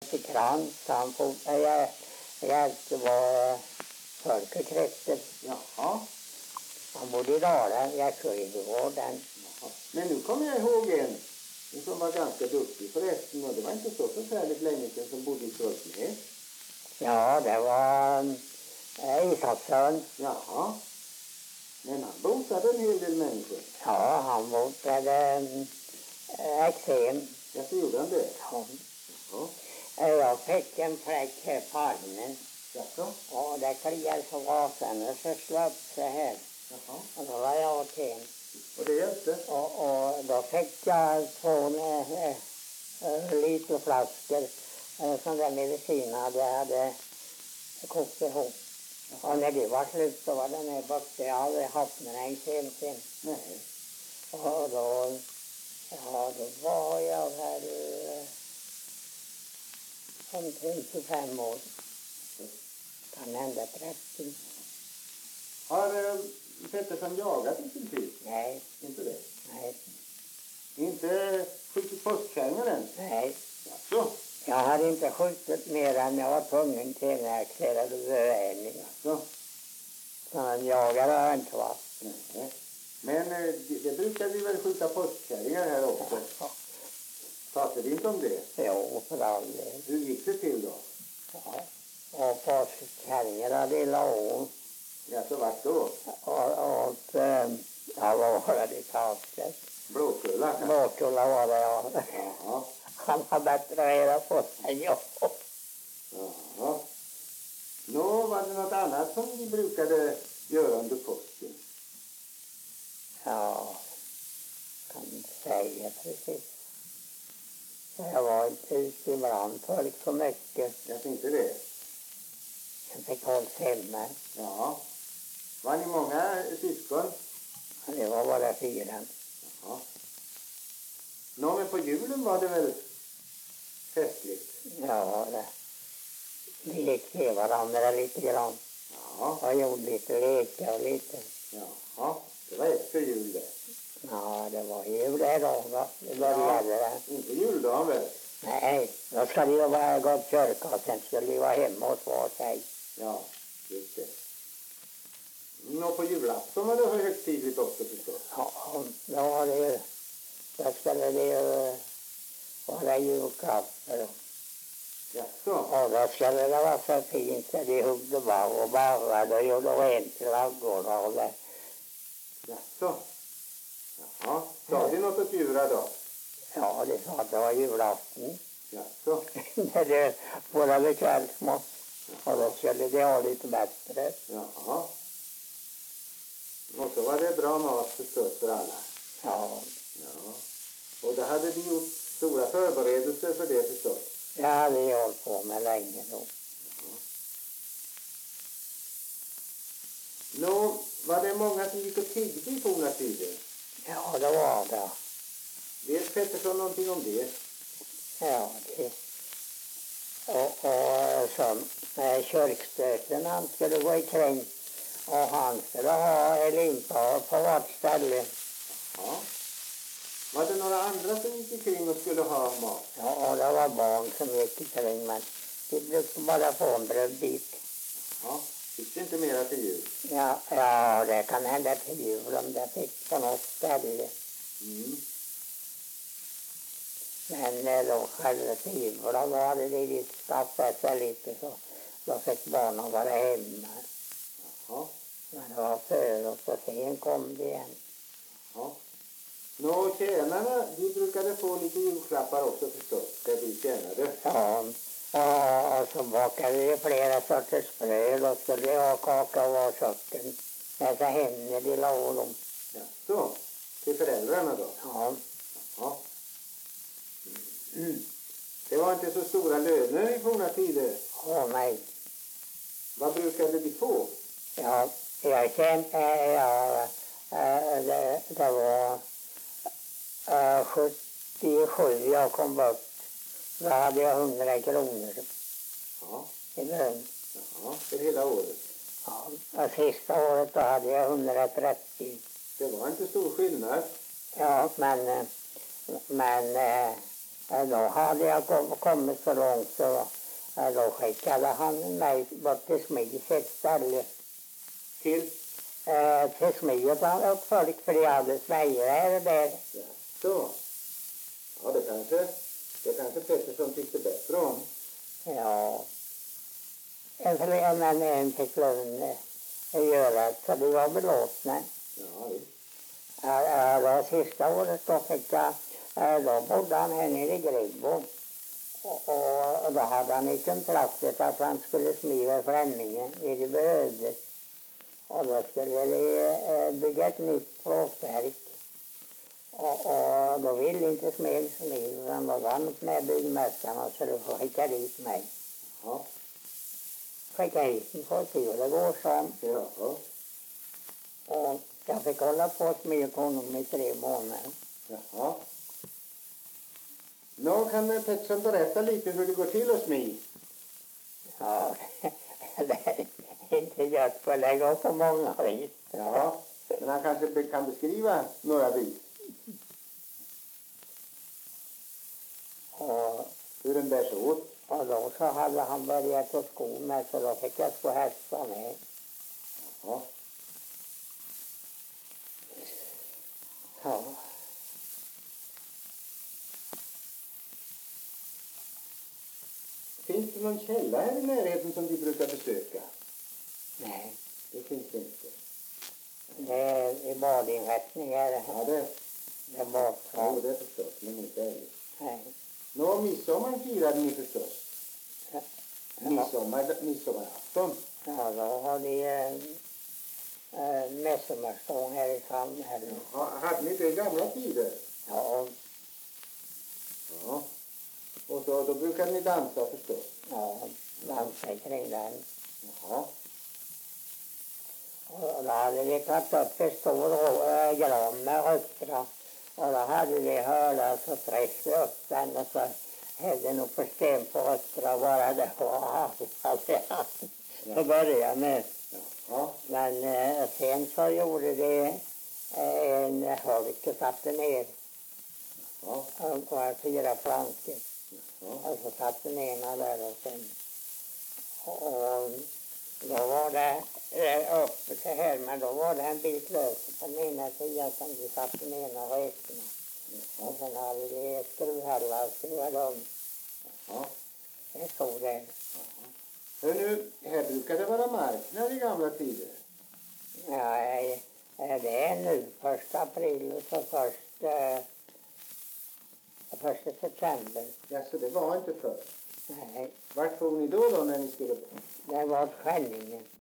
hette Krantz. Han hjälpte var folk och kretsar. Jaha. Han bodde i Dalarna, Gärsjögården. Men nu kommer jag ihåg en som var ganska duktig förresten, och det var inte så förfärligt länge sedan som bodde i Strålsnäs. Ja, det var Isaksson. Jaha. Men han botade en hel del människor. Ja, han botade eksem. Ja, så gjorde han det. Ja. Ja. Jag fick en fläck här på armen. Jaså? Och det kliade så rasande så slöt så här. Jaha. Och då var jag åt hem. Och det hjälpte? Och då fick jag 2 liter flaskor sån där medicin hade kokt ihop. Och när det var slut så var den här borta. Jag hade haft med en sen. Nej. Och då var jag här omkring 25 år. Kan hända 30. Har Pettersson jagat i sin tid? Nej. Inte det? Nej. Inte skjutit påskkärringar än? Nej. Jaså? Jag hade inte skjutit mer än jag var tvungen till när jag klädde bevägning. Jaså? Så en jagare har jag inte varit. Nej. Men det brukar vi väl skjuta påskkärringar här också? Ja. Pratade vi inte om det? Jo, för all del. Hur gick det till då? Ja. Och påskkärringar hade illa år. Ja, så vart då? Och vad var det kallt? Blåkulla? Blåkulla var det, ja. Jaha. Han har bättre reda på sig än jag. Jaha. Nå, var det något annat som vi brukade göra under påsken? Ja, kan inte säga precis. Jag var inte ute ibland folk så mycket. Jag tänkte det. Jag fick hållas hemma. Ja. Var ni många syskon? Det var bara 4. Jaha. Nå, men på julen var det väl festligt? Ja, vi gick till varandra lite grann. Ja. Och gjorde lite lekar och lite. Jaha. Det var efter jul det. Ja, det var jul det då. Det började det. Inte juldagen väl? Nej, då skulle jag bara gå till kyrka och sen skulle jag vara hemma hos var sig. Ja, just det. Nå, på julafton var det högtidligt också förstås. Ja, då var det ju, då skulle det ju vara julklappar. Jaså? Och då skulle det vara så fint så de huggde barr och barrade och gjorde rent till ladugårdar och det. Jaså? Jaha. Sa de något att djura då? Ja, det sa att det var julafton. Jaså? När det var vid kvällsmått. Och då skulle det ha lite bättre. Jaha. Och så var det bra mat förstås för alla. Ja, Ja. Och då hade de gjort stora förberedelser för det förstås. det hade jag hållit på med länge då. Nå, var det många som gick och tiggde i forna tider? Ja, det var det. Vet Pettersson någonting om det? Ja, det. Och så kyrkstöten han skulle gå ikring. Och han skulle ha en limpa på vart ställe. Ja. Var det några andra som gick ikring och skulle ha mat? Ja, och det var barn som gick ikring, men de brukade bara få en brödbit. Ja. Fick det inte mera till jul? Ja, det kan hända till jul om det fick på något ställe. Mm. Men då själva till jul, då hade de lite skaffat sig lite så. Då fick barnen vara hemma. Ja. Men det var för och så sen kom det igen. Ja. Nå, tjänarna, de brukade få lite julklappar också förstås, där de tjänade. Ja, och så bakade vi flera sorters bröd och skulle ha kaka och var sorten. Men så hände de la dem. Jaså, till föräldrarna då? Ja, Ja. Mm. Det var inte så stora löner i forna tider. nej. Vad brukade de få? Ja, jag kände, det var 77 jag kom bort. Då hade jag 100 kronor Ja. i lön. Jaha, för hela året. Ja, och sista året då hade jag 130. Det var inte stor skillnad. Ja, men Då hade jag kommit så långt så då skickade han mig bort till Smids ett ställe. Till? Till Smid och folk, för de hade svejare där. Ja, så. Ja, det kanske Pettersson tyckte bättre om. Ja. En fick lön göra så det var belåtna. Ja, visst. Det sista året då fick jag, då bodde han här nere i Gribbo. Och då hade han i kontraktet att han skulle smida Främningen i Brödet. Och då skulle de bygga ett nytt plåtverk. Och då ville inte smeden smida, utan då var han med byggmästaren så då skickade dit mig. Ja. Skickade hit en på till det går som. Jaha. Och jag fick hålla på att smida honom i 3 månader. Jaha. Nå kan Pettersson berätta lite hur det går till hos mig. Ja, det är inte gjort på att lägga upp på många vis. Ja, men han kanske kan beskriva några vis. Och Hur den bär sig åt. Och då så hade han börjat att sko med så då fick jag sko hästar med. Ja. Ja. Finns det någon källa här i närheten som du brukar besöka? Nej, Det finns det inte. det är i badinrättningar. Ja, det Det är borta. det förstås, men inte älg. Nej. Nå, midsommar firade ni förstås. Ja. Midsommarafton. Ja, då har de midsommarstång här i samhället. Ja, hade ni det i gamla tider? Ja, Ja. Och så, då brukade ni dansa förstås. ja, dansa kring den. Jaha. Och då hade vi tagit upp en stor gran med rötter. Och då hade vi hörlat så träffade vi upp den och så hade nog på sten på rötterna bara det var så började med. Ja. Men sen så gjorde det en hölk och satte ner. Ja. Och var 4 plankor. Ja. Och så satte den ena där och sen. Och då var det uppe så här, men då var det en bit lös på den ena sidan som de satte den ena resorna. Och sen hade vi skruvhällar och skruvade om. Ja. Det stod där. Hör nu, här brukar det vara marknad i gamla tider. Ja, det är nu 1 april och så 1 september. Ja, så det var inte förr. Nej, Vart får ni då när ni skulle? det var Skänningen.